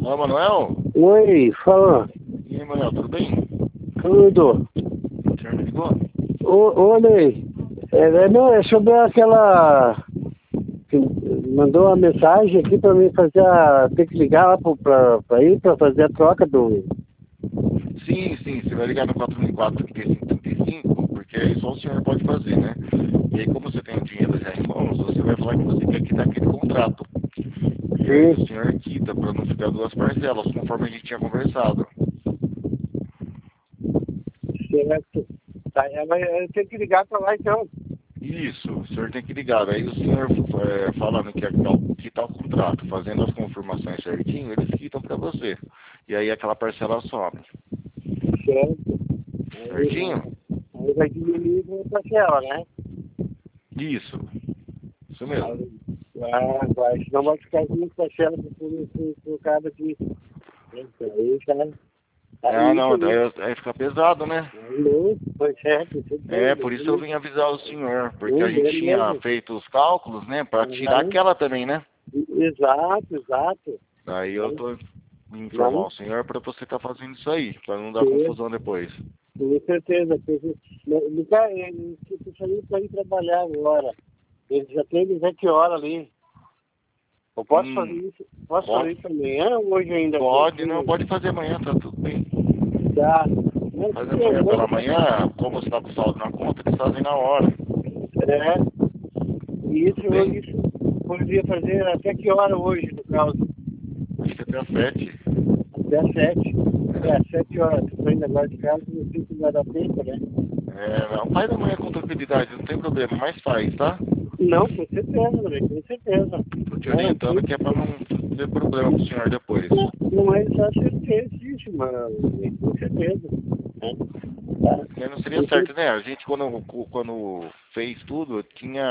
Olá, Manuel? Oi, fala. E aí, Manuel, tudo bem? Tudo. O senhor me ligou? Olhei. Não, é sobre aquela. Que mandou uma mensagem aqui pra mim fazer a. Tem que ligar lá pra ir pra fazer a troca do. Sim, você vai ligar no 4004-3535, porque aí só o senhor pode fazer, né? E aí, como você tem o dinheiro já em mãos, você vai falar que você quer quitar aquele contrato. E aí o Sim. senhor quita para não ficar duas parcelas, conforme a gente tinha conversado. Certo. Tá, eu tenho que ligar pra lá então. Isso, o senhor tem que ligar. Aí o senhor falando que quer quitar o contrato, fazendo as confirmações certinho, eles quitam para você. E aí aquela parcela some. Certo. Certinho? Aí vai diminuir a parcela, né? Isso mesmo. Vai. Senão vai ficar muito parcela por causa disso. Aí, tá. Ah, Aí, não, daí aí fica pesado, né? não, foi certo, É, por isso eu vim avisar o senhor, porque a gente tinha beleza. feito os cálculos, né, para tirar Uhum. aquela também, né? Exato. Daí eu tô me informar Não, o senhor para você estar fazendo isso aí, para não dar ter, confusão depois. com certeza. Ele tá saindo para ir trabalhar agora. Ele já tem 20 horas ali. Eu posso fazer Hum, isso? Posso fazer pode, isso amanhã ou hoje ainda? pode, não, pode fazer amanhã, tá tudo bem. Tá. Não, Fazer amanhã pela manhã, como você tá com saldo na conta, eles fazem na hora. é, Tudo bem? isso poderia fazer até que hora hoje, no caso? Acho que até às 7. Até às 7. Às 7 horas. Estou indo agora de casa, não sei se vai dar tempo, né? É, não, faz amanhã com tranquilidade, não tem problema, mas faz, tá? Não, com certeza, André, com certeza. Tô te Não, orientando que é para não ter problema pro senhor depois. não é só certeza, mas com certeza. Né? Tá. Porque não seria certo, né? A gente quando fez tudo,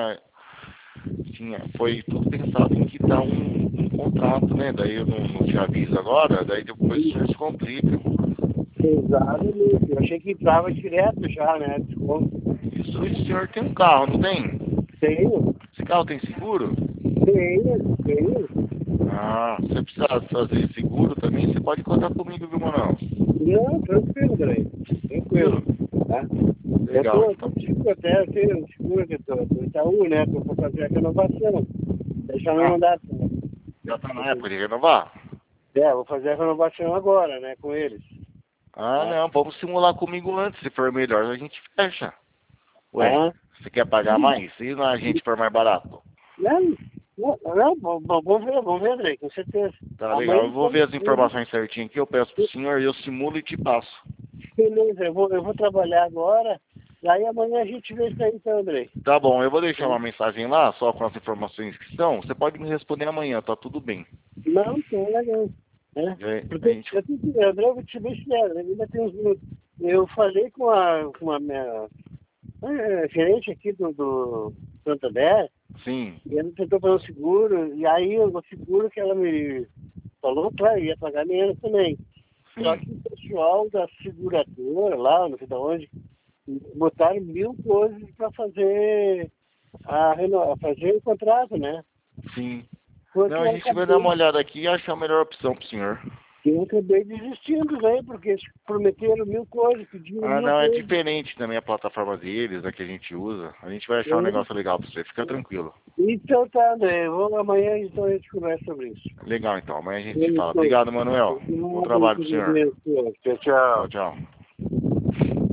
foi tudo pensado em quitar um contrato, né? Daí eu não te aviso agora, daí depois o senhor se complica. Exatamente. Eu achei que entrava direto já, né? Desconto. Isso, e o senhor tem um carro, não tem? Tenho, Esse carro tem seguro? tenho. Ah, se você precisar fazer seguro também, você pode contar comigo, viu, Manuel? Não, tranquilo, André. Tranquilo. Tranquilo? Tá? Eu Legal, tô então. contigo até, eu tenho um seguro que eu tô Itaú, né? Tô pra fazer a renovação. Deixa me Ah, mandar. já tá na época de renovar? Vou fazer a renovação agora, né? Com eles. Ah, Tá? não, vamos simular comigo antes, se for melhor a gente fecha. Ué, Tá? você quer pagar mais? Se a gente for mais barato? Não, vamos ver, André, com certeza. Tá legal, Amanhã, eu vou ver as informações certinho aqui, eu peço pro senhor e eu simulo e te passo. beleza, eu vou trabalhar agora, e aí amanhã a gente vê isso aí, então, André. Tá bom, eu vou deixar uma mensagem lá, só com as informações que estão. Você pode me responder amanhã, tá tudo bem. Não, tá legal. Né? E aí, a Porque gente... eu tenho que, André, eu vou te bem sincero, ainda tem uns minutos. Eu falei com a minha gerente aqui do Santander, Sim, e ela tentou fazer um seguro, e aí o seguro que ela me falou, claro, ia pagar menos também. Só sim, que o pessoal da seguradora lá, não sei de onde, botaram 1000 coisas para fazer fazer o contrato, né? sim. Não, Porque a gente vai dar uma olhada aqui e achar a melhor opção pro senhor. eu acabei desistindo, né? Porque eles prometeram 1000 coisas, pediram Ah, 1000 não, é coisas. diferente também a plataforma deles, a que a gente usa. A gente vai achar um Né? negócio legal pra você, fica tranquilo. Então tá, André. Amanhã então a gente conversa sobre isso. Legal então, amanhã a gente se fala. Então, Obrigado, Manuel. Bom trabalho pro senhor. tchau, Tchau, tchau. tchau.